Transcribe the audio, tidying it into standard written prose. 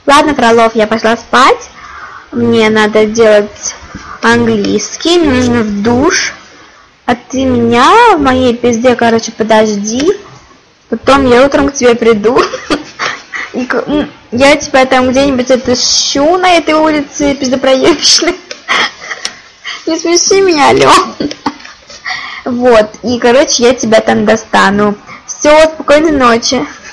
Ладно, Фролов, я пошла спать. Мне надо делать английский, мне нужно в душ. А ты меня в моей пизде, короче, подожди. Потом я утром к тебе приду. Я тебя там где-нибудь отыщу на этой улице пиздопроебищной. Не смеши меня, Алёна. Вот, и, короче, я тебя там достану. Все, спокойной ночи.